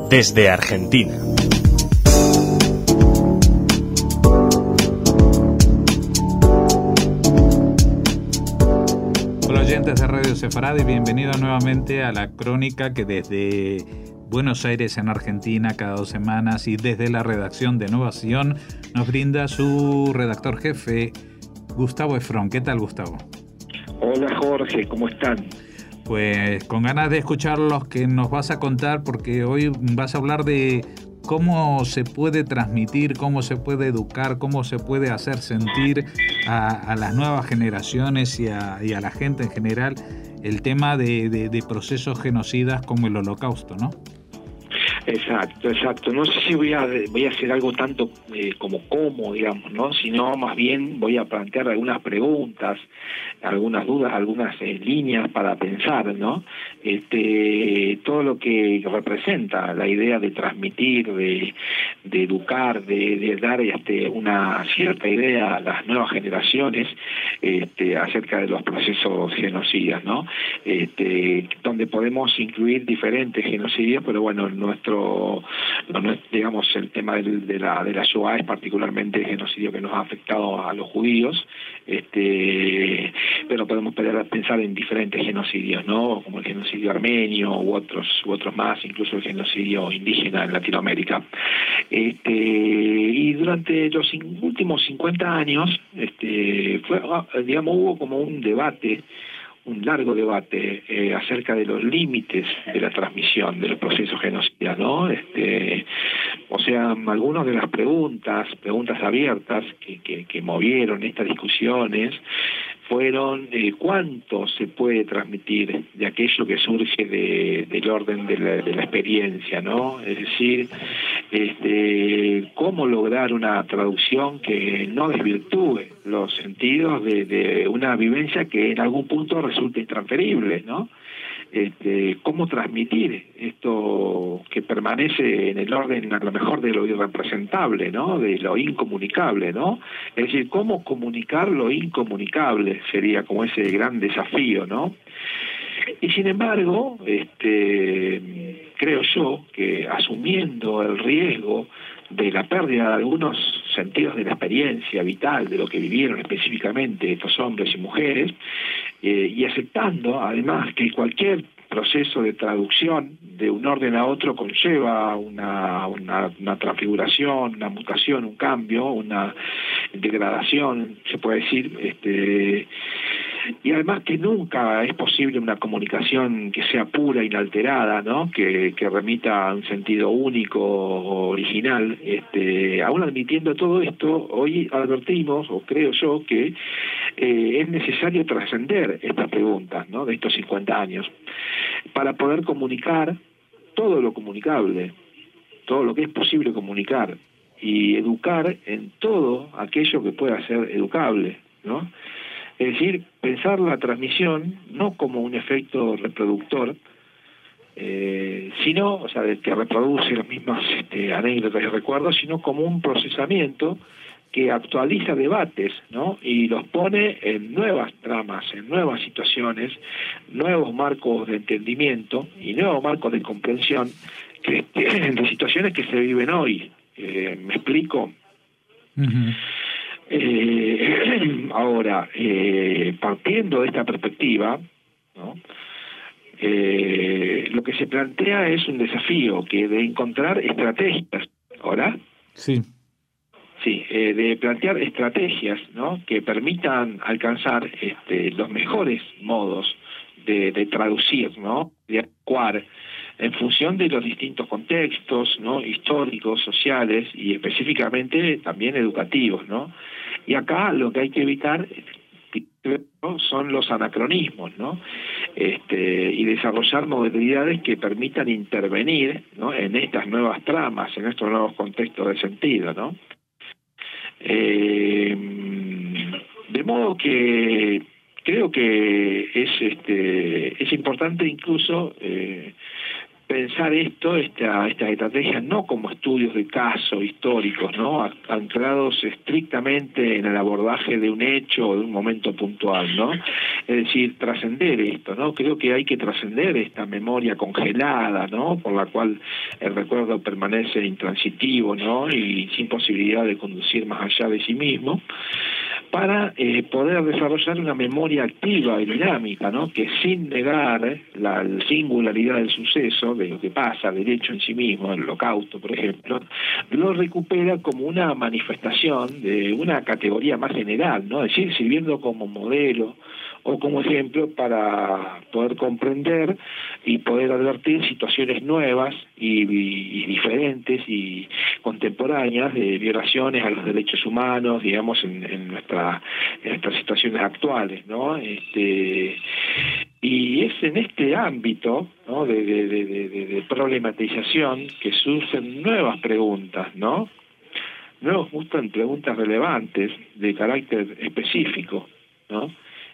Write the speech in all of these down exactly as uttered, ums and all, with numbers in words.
desde Argentina. Hola oyentes de Radio Sefarad y bienvenidos nuevamente a la crónica que desde Buenos Aires en Argentina cada dos semanas y desde la redacción de Innovación nos brinda su redactor jefe Gustavo Efrón. ¿Qué tal, Gustavo? Hola Jorge, ¿cómo están? Pues con ganas de escuchar los que nos vas a contar, porque hoy vas a hablar de cómo se puede transmitir, cómo se puede educar, cómo se puede hacer sentir a, a las nuevas generaciones y a, y a la gente en general el tema de, de, de procesos genocidas como el Holocausto, ¿no? Exacto, exacto. No sé si voy a voy a hacer algo tanto eh, como cómo, digamos, ¿no? Sino más bien voy a plantear algunas preguntas, algunas dudas, algunas eh, líneas para pensar, ¿no? Este, todo lo que representa la idea de transmitir, de, de educar, de, de dar este, una cierta idea a las nuevas generaciones este, acerca de los procesos genocidas, ¿no? Este, donde podemos incluir diferentes genocidios, pero bueno, nuestro No, digamos, el tema del, de la de la Shoah es particularmente el genocidio que nos ha afectado a los judíos, este, pero podemos pensar en diferentes genocidios, ¿no? Como el genocidio armenio u otros u otros más, incluso el genocidio indígena en Latinoamérica. Este, y durante los últimos cincuenta años, este, fue, digamos, hubo como un debate. un largo debate eh, acerca de los límites de la transmisión de los procesos genocidas, ¿no? Este, o sea, algunas de las preguntas, preguntas abiertas que, que, que movieron estas discusiones fueron eh, cuánto se puede transmitir de aquello que surge de, del orden de la, de la experiencia, ¿no? Es decir, este, cómo lograr una traducción que no desvirtúe los sentidos de, de una vivencia que en algún punto resulta intransferible, ¿no? Este, cómo transmitir esto que permanece en el orden a lo mejor de lo irrepresentable, ¿no? De lo incomunicable, ¿no? Es decir, cómo comunicar lo incomunicable sería como ese gran desafío, ¿no? Y sin embargo, este, creo yo que asumiendo el riesgo de la pérdida de algunos sentidos de la experiencia vital, de lo que vivieron específicamente estos hombres y mujeres, eh, y aceptando además que cualquier proceso de traducción de un orden a otro conlleva una, una, una transfiguración, una mutación, un cambio, una degradación, se puede decir, este, y además que nunca es posible una comunicación que sea pura, inalterada, ¿no? Que, que remita a un sentido único, original. Este, aún admitiendo todo esto, hoy advertimos, o creo yo, que eh, es necesario trascender estas preguntas, ¿no? De estos cincuenta años, para poder comunicar todo lo comunicable, todo lo que es posible comunicar, y educar en todo aquello que pueda ser educable, ¿no? Es decir, pensar la transmisión no como un efecto reproductor, eh, sino, o sea, que reproduce las mismas este, anécdotas y recuerdos, sino como un procesamiento que actualiza debates, ¿no? Y los pone en nuevas tramas, en nuevas situaciones, nuevos marcos de entendimiento y nuevos marcos de comprensión que, de situaciones que se viven hoy. Eh, ¿Me explico? Uh-huh. Eh, ahora, eh, partiendo de esta perspectiva, ¿no? Eh, lo que se plantea es un desafío que de encontrar estrategias, ¿ahora? Sí. Sí, eh, de plantear estrategias, ¿no? Que permitan alcanzar este, los mejores modos de, de traducir, ¿no? De adecuar en función de los distintos contextos, ¿no? Históricos, sociales y específicamente también educativos, ¿no? Y acá lo que hay que evitar, ¿no? Son los anacronismos, ¿no? Este, y desarrollar modalidades que permitan intervenir, ¿no? En estas nuevas tramas, en estos nuevos contextos de sentido, ¿no? Eh, de modo que creo que es este es importante incluso eh, pensar esto, esta, estas estrategias, no como estudios de caso históricos, ¿no? Anclados estrictamente en el abordaje de un hecho o de un momento puntual, ¿no? Es decir, trascender esto, ¿no? Creo que hay que trascender esta memoria congelada, ¿no? Por la cual el recuerdo permanece intransitivo, ¿no? Y sin posibilidad de conducir más allá de sí mismo, para eh, poder desarrollar una memoria activa y dinámica, ¿no? Que sin negar la, la singularidad del suceso, de lo que pasa, del hecho en sí mismo, el holocausto, por ejemplo, lo recupera como una manifestación de una categoría más general, ¿no? Es decir, sirviendo como modelo o como ejemplo para poder comprender y poder advertir situaciones nuevas y, y, y diferentes y contemporáneas de violaciones a los derechos humanos, digamos, en, en, nuestra, en nuestras situaciones actuales, ¿no? Este, y es en este ámbito, ¿no? de, de, de, de, de problematización que surgen nuevas preguntas, ¿no? Nuevos gustan preguntas relevantes de carácter específico, ¿no?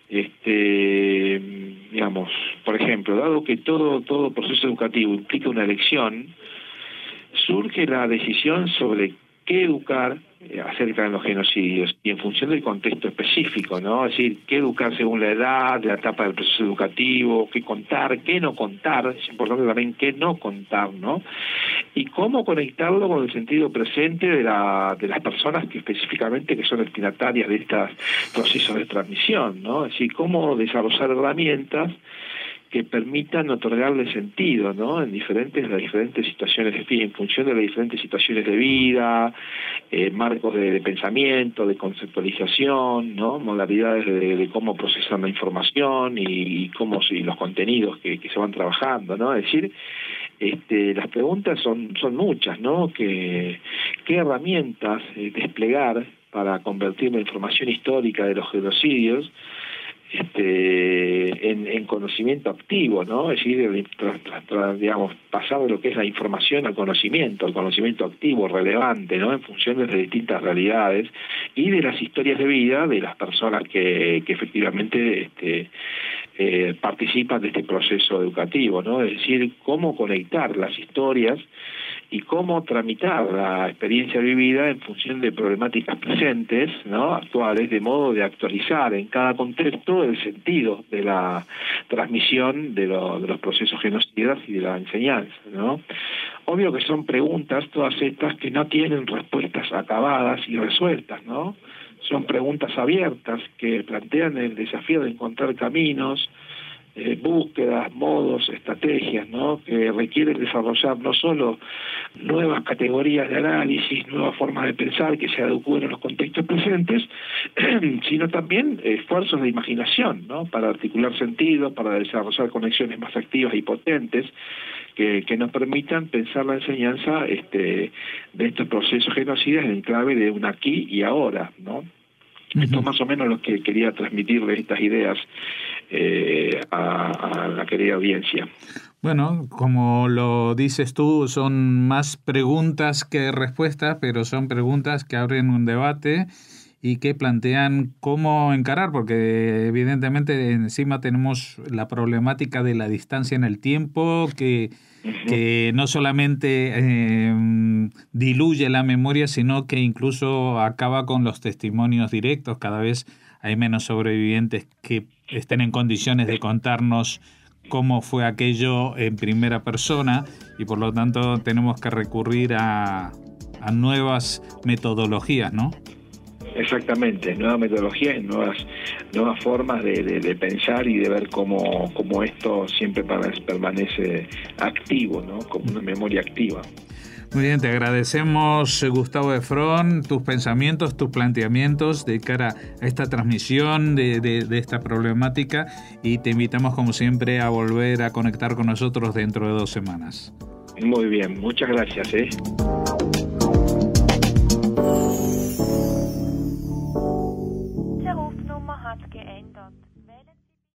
Este, digamos, por ejemplo, dado que todo todo proceso educativo implica una elección, surge la decisión sobre qué educar acerca de los genocidios y en función del contexto específico, ¿no? Es decir, qué educar según la edad, la etapa del proceso educativo, qué contar, qué no contar, es importante también qué no contar, ¿no? Y cómo conectarlo con el sentido presente de la de las personas que específicamente que son destinatarias de estos procesos de transmisión, ¿no? Es decir, cómo desarrollar herramientas que permitan otorgarle sentido, ¿no? En diferentes, las diferentes situaciones de vida, en función de las diferentes situaciones de vida, eh, marcos de, de pensamiento, de conceptualización, ¿no? Modalidades de, de cómo procesan la información y, y cómo y los contenidos que, que se van trabajando, ¿no? Es decir, este, las preguntas son son muchas, ¿no? Que, ¿qué herramientas eh, desplegar para convertir la información histórica de los genocidios Este, en, en conocimiento activo, ¿no? Es decir, tra, tra, tra, digamos, pasar de lo que es la información al conocimiento, al conocimiento activo, relevante, ¿no? En función de las distintas realidades y de las historias de vida de las personas que, que efectivamente este, eh, participan de este proceso educativo, ¿no? Es decir, cómo conectar las historias y cómo tramitar la experiencia vivida en función de problemáticas presentes, ¿no? Actuales, de modo de actualizar en cada contexto el sentido de la transmisión de, lo, de los procesos genocidas y de la enseñanza, ¿no? Obvio que son preguntas, todas estas, que no tienen respuestas acabadas y resueltas, ¿no? Son preguntas abiertas que plantean el desafío de encontrar caminos, Eh, búsquedas, modos, estrategias, ¿no? Que requieren desarrollar no solo nuevas categorías de análisis, nuevas formas de pensar que se adecúen a los contextos presentes, sino también esfuerzos de imaginación, ¿no? Para articular sentidos, para desarrollar conexiones más activas y potentes que, que nos permitan pensar la enseñanza este, de estos procesos genocidas en clave de un aquí y ahora, ¿no? Esto es más o menos lo que quería transmitirle estas ideas eh, a, a la querida audiencia. Bueno, como lo dices tú, son más preguntas que respuestas, pero son preguntas que abren un debate y que plantean cómo encarar, porque evidentemente encima tenemos la problemática de la distancia en el tiempo, que, uh-huh. que no solamente eh, diluye la memoria, sino que incluso acaba con los testimonios directos. Cada vez hay menos sobrevivientes que estén en condiciones de contarnos cómo fue aquello en primera persona, y por lo tanto tenemos que recurrir a, a nuevas metodologías, ¿no? Exactamente, nuevas metodologías, nuevas nuevas formas de, de, de pensar y de ver cómo, cómo esto siempre permanece activo, ¿no? Como una memoria activa. Muy bien, te agradecemos, Gustavo Efrón, tus pensamientos, tus planteamientos de cara a esta transmisión de, de, de esta problemática, y te invitamos como siempre a volver a conectar con nosotros dentro de dos semanas. Muy bien, muchas gracias, ¿eh?